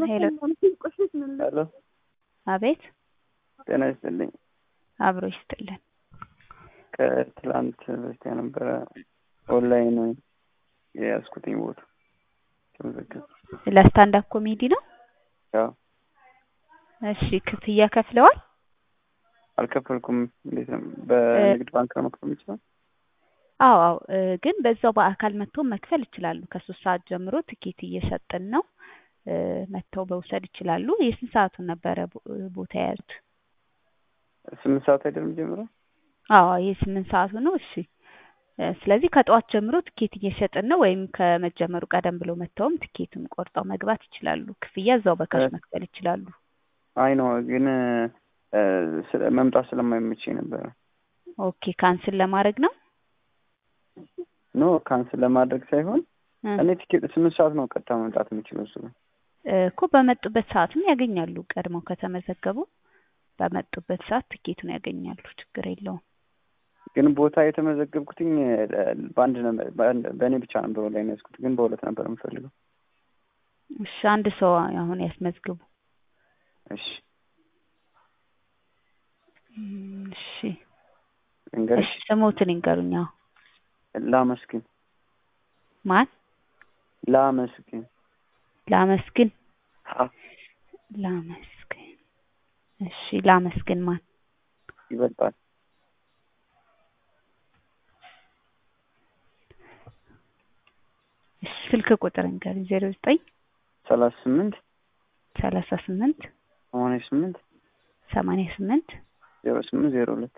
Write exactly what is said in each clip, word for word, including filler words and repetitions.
ሄሎ ሄሎ አቤት ጤና ይስጥልኝ። አብሮ ይስጥልን። ከትላንት በስቲያ ነበረ ኦንላይን የያዝኩትኝ ቦታ ተመዘገብ ለስታንድ አፕ ኮሜዲ ነው። ያው እሺ ክፍያ ከፍለዋል? አልከፈልኩም። እንዴት ነው? በንግድ ባንክ ነው መክፈል ይችላል? አዎ አዎ ግን በዛው በአካል መጥቶ መክፈል ይችላሉ። ከሶስት ሰዓት ጀምሮ ትኬት እየሰጠን ነው። መጥተው በውሰድ ይችላሉ። የስንት ሰዓቱን ነበረ ቦታ ያዙት? ስምንት ሰዓት አይደለም ጀምሮ? አዎ የስምንት ሰዓቱ ነው። እሺ ስለዚህ ከጠዋት ጀምሮ ትኬት እየሸጥን ነው። ወይም ከመጀመሩ ቀደም ብሎ መጥተውም ትኬቱን ቆርጠው መግባት ይችላሉ። ክፍያ እዛው በካሽ መክፈል ይችላሉ። አይ ነው ግን መምጣት ስለማይመቸኝ ነበር። ኦኬ ካንስል ለማድረግ ነው? ኖ ካንስል ለማድረግ ሳይሆን እኔ ትኬት ስምንት ሰዓት ነው ቀጥታ መምጣት የምችለው እሱ እኮ በመጡበት ሰዓትም ያገኛሉ። ቀድመው ከተመዘገቡ በመጡበት ሰዓት ትኬቱን ያገኛሉ። ችግር የለውም። ግን ቦታ የተመዘገብኩትኝ በአንድ በእኔ ብቻ ነበር ኦንላይን ያዝኩት፣ ግን በሁለት ነበር የምፈልገው። እሺ አንድ ሰው አሁን ያስመዝግቡ። እሺ እሺ እንግዲህ እሺ ስሞትን ይንገሩኝ። አዎ ላመስግን። ማን? ላመስግን ላመስግን አዎ ላመስግን። እሺ ላመስግን ማን? ይበልጣል። እሺ ስልክ ቁጥር እንገሩኝ። ዜሮ ዘጠኝ ሰላሳ ስምንት ሰላሳ ስምንት ሰማንያ ስምንት ሰማንያ ስምንት ዜሮ ስምንት ዜሮ ሁለት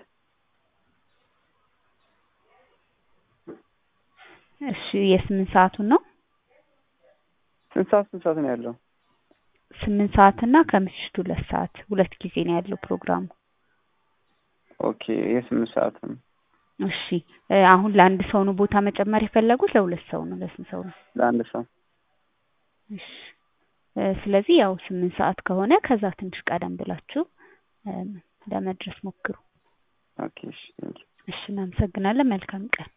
እሺ የስምንት ሰዓቱን ነው? ስንት ሰዓት ስንት ሰዓት ነው ያለው? ስምንት ሰዓት እና ከምሽቱ ሁለት ሰዓት ሁለት ጊዜ ነው ያለው ፕሮግራሙ። ኦኬ የስምንት ሰዓት ነው። እሺ አሁን ለአንድ ሰው ነው ቦታ መጨመር የፈለጉት? ለሁለት ሰው ነው? ለስንት ሰው ነው? ለአንድ ሰው። እሺ ስለዚህ ያው ስምንት ሰዓት ከሆነ ከዛ ትንሽ ቀደም ብላችሁ ለመድረስ ሞክሩ። ኦኬ እሺ ቴንክ ዩ። እሺ እናመሰግናለን። መልካም ቀን።